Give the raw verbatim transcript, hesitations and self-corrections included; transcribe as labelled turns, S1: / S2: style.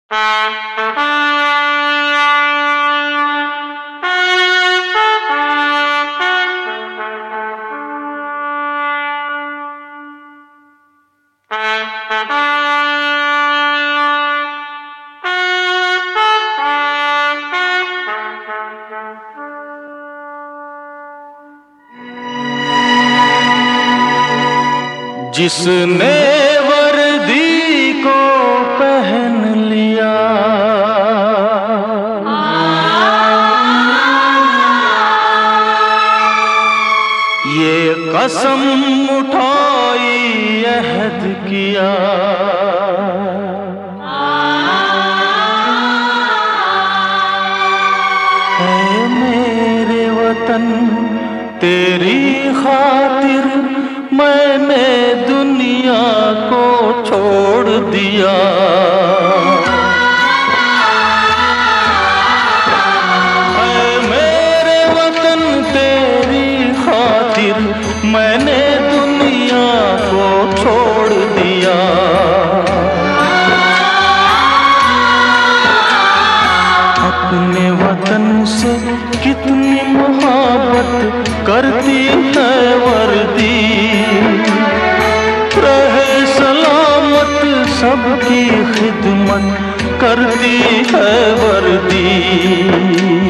S1: जिसने वर्दी को पहन लिया, ये कसम उठाई अहद किया, ऐ मेरे वतन तेरी खातिर मैंने दुनिया को छोड़ दिया। ऐ मेरे वतन तेरी खातिर मैंने दुनिया को छोड़ दिया। अपने वतन से कितनी मोहब्बत करती है वर्दी, रहे सलामत सबकी खिदमत करती है वर्दी।